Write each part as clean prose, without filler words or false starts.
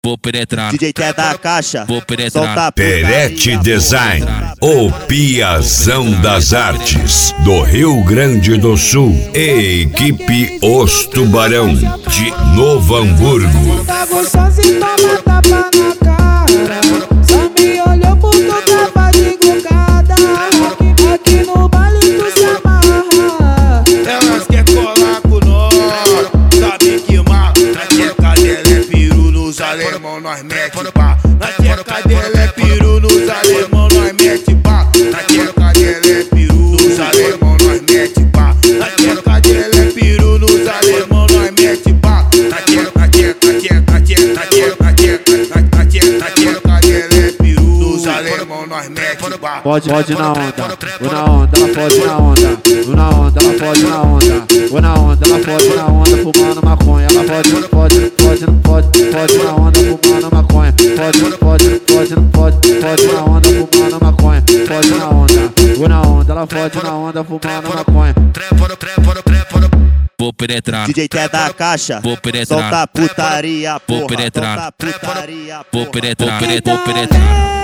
vou penetrar. DJ quer da caixa, vou penetrar. Perete Design, o Piazão das Artes do Rio Grande do Sul e equipe Os Tubarão de Novo Hamburgo. Tá gostosinho, toma tapa na cara. Só me olhou porque eu tava de glucada. Aqui no baile tu se amarra. Elas quer colar com nós, sabe que mal. Na tcheca dela é peru, nos alemão nós mete pá. Na tcheca dela é peru, nos alemão nós mete pá. Na tcheca dela é peru, nos alemão nós mete pá. Na tcheca dela é peru, nos alemão nós mete pá. Na tcheca dela é peru, nos alemão nós mete pá. Pode na onda, vou na onda, ela pode na onda, vou na onda, ela pode na onda, vou na onda, ela pode na onda, fumando maconha, ela pode na onda, fumando maconha, pode na onda, fumando maconha, pode na onda, vou na onda, ela pode na onda, fumando maconha. Vou penetrar. DJ quer da caixa, vou penetrar. solta putaria, porra, vou penetrar. solta putaria, vou penetrar. Então Vou penetrar.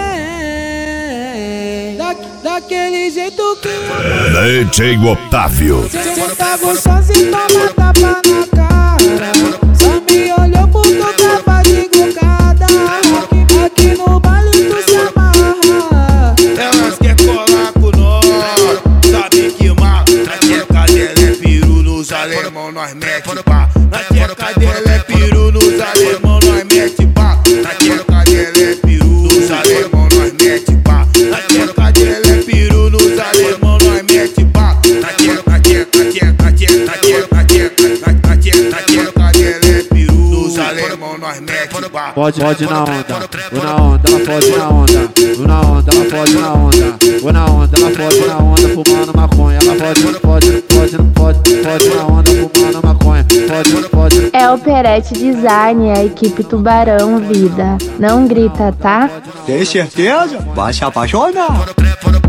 Daquele jeito que DJ Otávio. cê tá gostosinho, toma tapa na cara. Só me olhou porque eu tava de glucada. Aqui no baile tu se amarra. Elas quer colar com nós, sabe que mal. Na tcheca dela é peru, nos alemão nós mete pá. Na tcheca dela é peru, nos alemão nós mete pá. Na tcheca dela é peru, nos alemão nós mete pá. Na tcheca dela é peru, nos alemão nós mete pá. Na tcheca dela é peru, nos alemão nós mete pá. Pode na onda, vou na onda, ela pode na onda, vou na onda, ela pode na onda, vou na onda, ela pode na onda, fumando maconha, ela pode na onda, fumando maconha, pode. É o Perete Design, a equipe Tubarão Vida. Não grita, tá? Tem certeza? Vai se apaixonar.